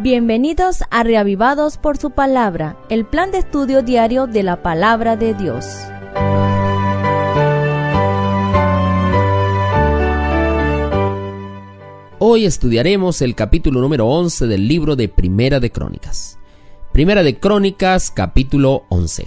Bienvenidos a Reavivados por su Palabra, el plan de estudio diario de la Palabra de Dios. Hoy estudiaremos el capítulo número 11 del libro de Primera de Crónicas. Primera de Crónicas, capítulo 11.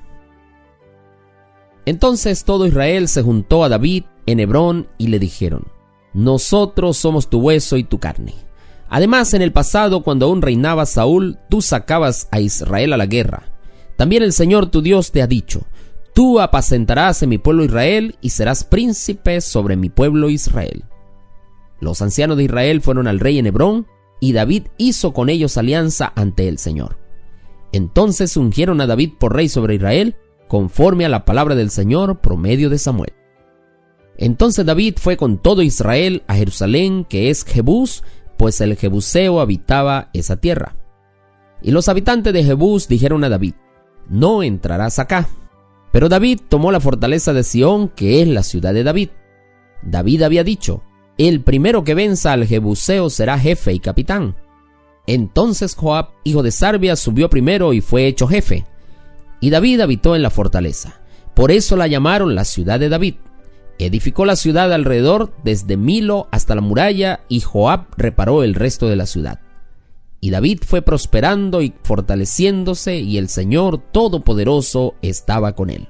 Entonces todo Israel se juntó a David en Hebrón y le dijeron: Nosotros somos tu hueso y tu carne. Además, en el pasado, cuando aún reinaba Saúl, tú sacabas a Israel a la guerra. También el Señor tu Dios te ha dicho: Tú apacentarás en mi pueblo Israel y serás príncipe sobre mi pueblo Israel. Los ancianos de Israel fueron al rey en Hebrón, y David hizo con ellos alianza ante el Señor. Entonces ungieron a David por rey sobre Israel, conforme a la palabra del Señor por medio de Samuel. Entonces David fue con todo Israel a Jerusalén, que es Jebús, pues el jebuseo habitaba esa tierra. Y los habitantes de Jebús dijeron a David: No entrarás acá. Pero David tomó la fortaleza de Sión, que es la ciudad de David. David había dicho: El primero que venza al jebuseo será jefe y capitán. Entonces Joab, hijo de Sarvia, subió primero y fue hecho jefe. Y David habitó en la fortaleza. Por eso la llamaron la ciudad de David. Edificó la ciudad alrededor desde Milo hasta la muralla, y Joab reparó el resto de la ciudad. Y David fue prosperando y fortaleciéndose, y el Señor Todopoderoso estaba con él.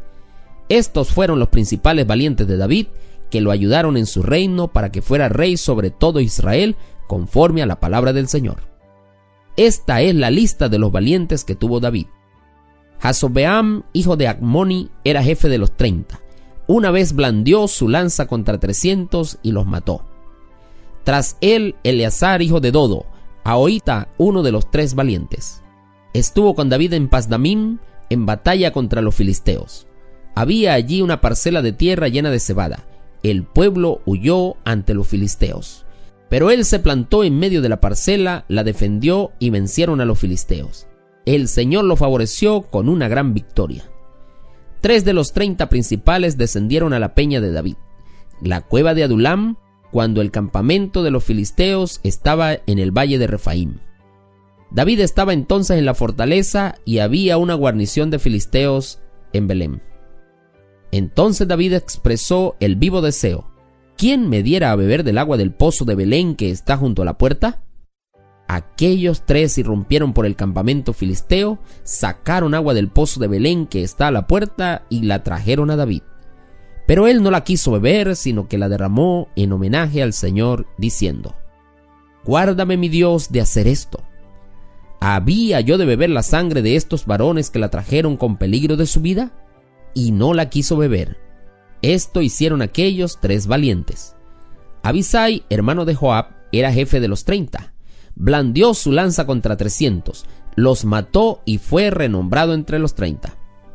Estos fueron los principales valientes de David, que lo ayudaron en su reino para que fuera rey sobre todo Israel, conforme a la palabra del Señor. Esta es la lista de los valientes que tuvo David. Jasobeam, hijo de Acmoni, era jefe de los 30. Una vez blandió su lanza contra 300 y los mató. Tras él, Eleazar, hijo de Dodo, Ahoita, uno de los 3 valientes. Estuvo con David en Pasdamim, en batalla contra los filisteos. Había allí una parcela de tierra llena de cebada. El pueblo huyó ante los filisteos. Pero él se plantó en medio de la parcela, la defendió y vencieron a los filisteos. El Señor lo favoreció con una gran victoria. 3 de los 30 principales descendieron a la peña de David, la cueva de Adulam, cuando el campamento de los filisteos estaba en el valle de Refaim. David estaba entonces en la fortaleza y había una guarnición de filisteos en Belén. Entonces David expresó el vivo deseo: ¿Quién me diera a beber del agua del pozo de Belén que está junto a la puerta? Aquellos 3 irrumpieron por el campamento filisteo, sacaron agua del pozo de Belén que está a la puerta y la trajeron a David. Pero él no la quiso beber, sino que la derramó en homenaje al Señor, diciendo: Guárdame, mi Dios, de hacer esto. ¿Había yo de beber la sangre de estos varones que la trajeron con peligro de su vida? Y no la quiso beber. Esto hicieron aquellos 3 valientes. Abisai, hermano de Joab, era jefe de los 30. Blandió su lanza contra 300, los mató y fue renombrado entre los 30.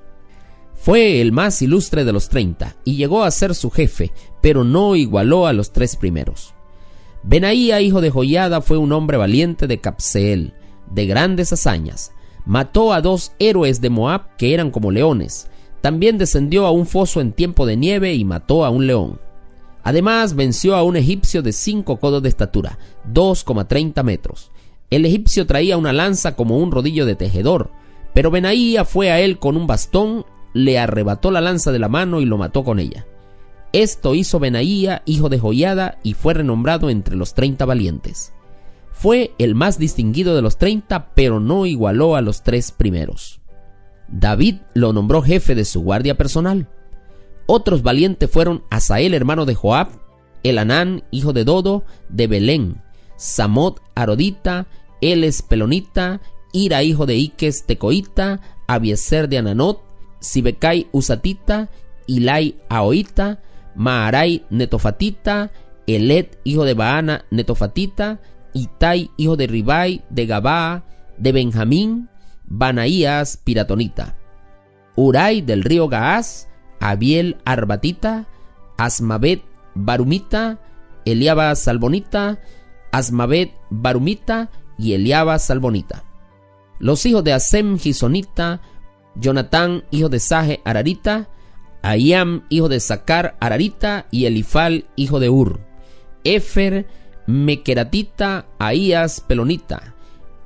Fue el más ilustre de los 30 y llegó a ser su jefe, pero no igualó a los 3 primeros. Benaía, hijo de Joiada, fue un hombre valiente de Capseel, de grandes hazañas. Mató a 2 héroes de Moab que eran como leones. También descendió a un foso en tiempo de nieve y mató a un león. Además, venció a un egipcio de 5 codos de estatura, 2,30 metros. El egipcio traía una lanza como un rodillo de tejedor, pero Benaía fue a él con un bastón, le arrebató la lanza de la mano y lo mató con ella. Esto hizo Benaía, hijo de Joiada, y fue renombrado entre los 30 valientes. Fue el más distinguido de los 30, pero no igualó a los 3 primeros. David lo nombró jefe de su guardia personal. Otros valientes fueron Asael, hermano de Joab, Elanán, hijo de Dodo, de Belén, Samot Arodita, Eles Pelonita, Ira, hijo de Iques Tecoita, Abiezer de Ananot, Sibecai Usatita, Ilai Ahoita, Maarai Netofatita, Elet, hijo de Baana Netofatita, Itai, hijo de Ribai, de Gabaa, de Benjamín, Banaías Piratonita, Urai del río Gaás, Abiel Arbatita, Asmavet Barumita, Eliaba Salbonita, Asmavet Barumita y Eliaba Salbonita. Los hijos de Asem Gisonita, Jonatán, hijo de Saje Ararita, Aiam, hijo de Sacar Ararita, y Elifal, hijo de Ur, Efer Mequeratita, Ahías Pelonita,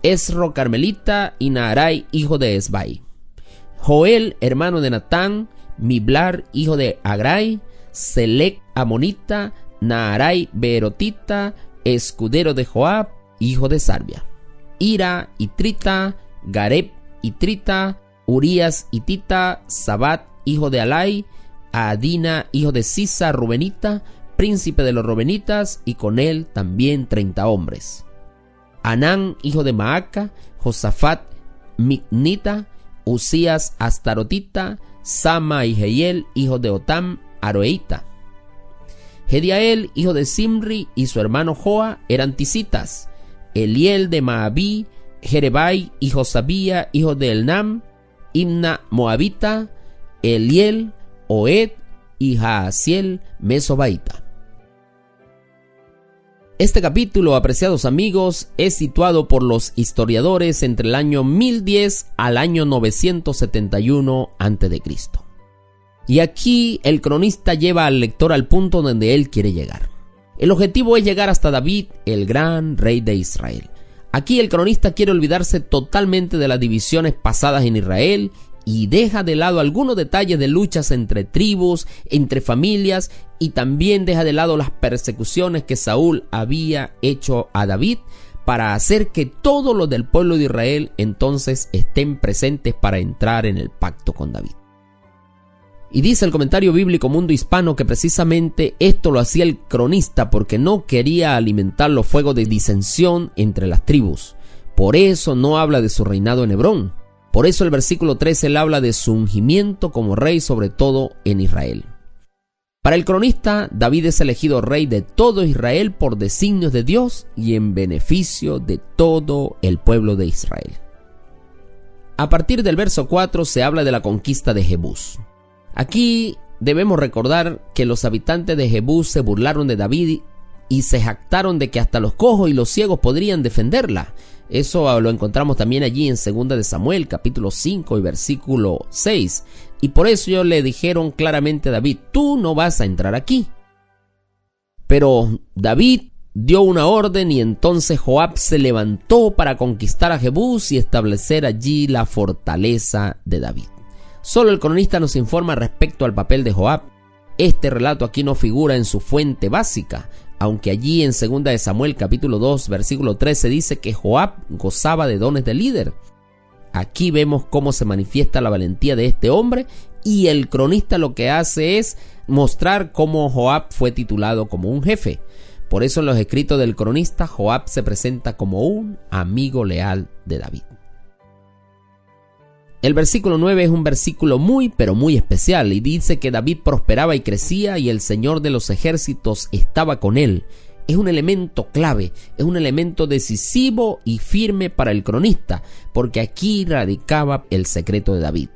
Esro carmelita y Naarai hijo de Esbai. Joel hermano de Natán, Miblar hijo de Agrai, Selec amonita, Naarai beerotita, escudero de Joab hijo de Sarbia. Ira itrita, Gareb itrita, Urías hitita, Sabat hijo de Alai, Adina hijo de Sisa rubenita, príncipe de los rubenitas, y con él también 30 hombres. Anán hijo de Maaca, Josafat Micnita, Usías astarotita, Sama y Jehiel hijo de Otam aroeita. Gediael hijo de Simri y su hermano Joa eran tisitas. Eliel de Maabí, Jerebai y Josabía hijo de Elnam, Imna moabita, Eliel, Oed y Jaasiel mesobaita. Este capítulo, apreciados amigos, es situado por los historiadores entre el año 1010 al año 971 a.C. Y aquí el cronista lleva al lector al punto donde él quiere llegar. El objetivo es llegar hasta David, el gran rey de Israel. Aquí el cronista quiere olvidarse totalmente de las divisiones pasadas en Israel y deja de lado algunos detalles de luchas entre tribus, entre familias, y también deja de lado las persecuciones que Saúl había hecho a David para hacer que todos los del pueblo de Israel entonces estén presentes para entrar en el pacto con David. Y dice el comentario bíblico Mundo Hispano que precisamente esto lo hacía el cronista porque no quería alimentar los fuegos de disensión entre las tribus. Por eso no habla de su reinado en Hebrón. Por eso el versículo 13 él habla de su ungimiento como rey sobre todo en Israel. Para el cronista, David es elegido rey de todo Israel por designios de Dios y en beneficio de todo el pueblo de Israel. A partir del verso 4 se habla de la conquista de Jebús. Aquí debemos recordar que los habitantes de Jebús se burlaron de David y se jactaron de que hasta los cojos y los ciegos podrían defenderla. Eso lo encontramos también allí en 2 de Samuel, capítulo 5 y versículo 6. Y por eso ellos le dijeron claramente a David: tú no vas a entrar aquí. Pero David dio una orden y entonces Joab se levantó para conquistar a Jebús y establecer allí la fortaleza de David. Solo el cronista nos informa respecto al papel de Joab. Este relato aquí no figura en su fuente básica, aunque allí en 2 de Samuel capítulo 2 versículo 13 dice que Joab gozaba de dones de líder. Aquí vemos cómo se manifiesta la valentía de este hombre y el cronista lo que hace es mostrar cómo Joab fue titulado como un jefe. Por eso en los escritos del cronista Joab se presenta como un amigo leal de David. El versículo 9 es un versículo muy pero muy especial y dice que David prosperaba y crecía y el Señor de los ejércitos estaba con él. Es un elemento clave, es un elemento decisivo y firme para el cronista, porque aquí radicaba el secreto de David.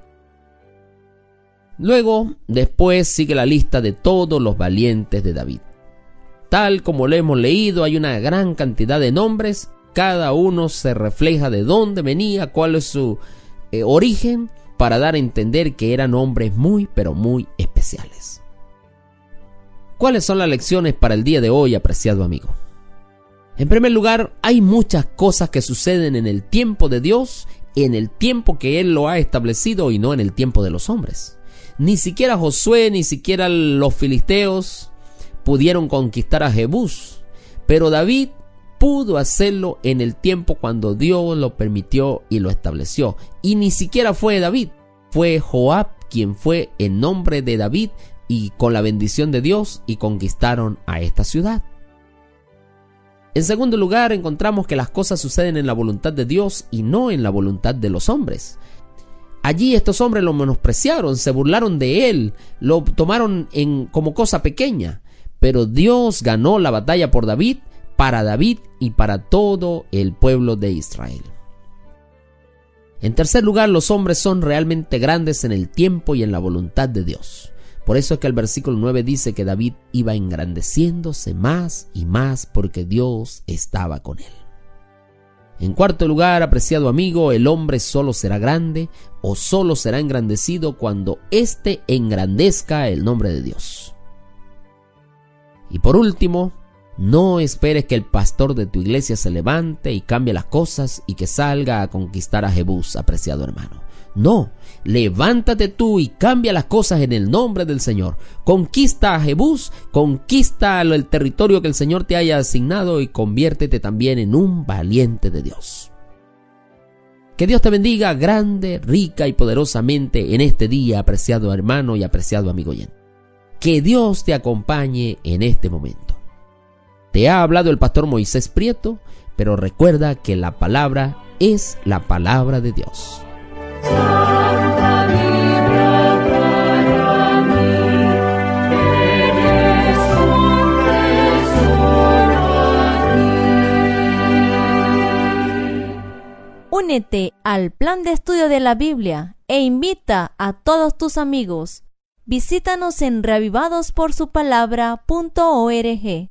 Luego, después sigue la lista de todos los valientes de David. Tal como lo hemos leído, hay una gran cantidad de nombres, cada uno se refleja de dónde venía, cuál es su origen, para dar a entender que eran hombres muy pero muy especiales. ¿Cuáles son las lecciones para el día de hoy, apreciado amigo? En primer lugar, hay muchas cosas que suceden en el tiempo de Dios, en el tiempo que Él lo ha establecido y no en el tiempo de los hombres. Ni siquiera Josué, ni siquiera los filisteos pudieron conquistar a Jebús, pero David pudo hacerlo en el tiempo cuando Dios lo permitió y lo estableció. Y ni siquiera fue David, fue Joab quien fue en nombre de David y con la bendición de Dios y conquistaron a esta ciudad. En segundo lugar, encontramos que las cosas suceden en la voluntad de Dios y no en la voluntad de los hombres. Allí estos hombres lo menospreciaron, se burlaron de él, lo tomaron como cosa pequeña, pero Dios ganó la batalla por David, para David y para todo el pueblo de Israel. En tercer lugar, los hombres son realmente grandes en el tiempo y en la voluntad de Dios. Por eso es que el versículo 9 dice que David iba engrandeciéndose más y más porque Dios estaba con él. En cuarto lugar, apreciado amigo, el hombre solo será grande o solo será engrandecido cuando éste engrandezca el nombre de Dios. Y por último, No esperes que el pastor de tu iglesia se levante y cambie las cosas y que salga a conquistar a Jebús, apreciado hermano. No, levántate tú y cambia las cosas en el nombre del Señor. Conquista a Jebús, conquista el territorio que el Señor te haya asignado y conviértete también en un valiente de Dios. Que Dios te bendiga grande, rica y poderosamente en este día, apreciado hermano y apreciado amigo oyente. Que Dios te acompañe en este momento. Te ha hablado el pastor Moisés Prieto, pero recuerda que la palabra es la palabra de Dios. Santa Biblia para mí, eres un tesoro aquí. Únete al plan de estudio de la Biblia e invita a todos tus amigos. Visítanos en reavivadosporsupalabra.org.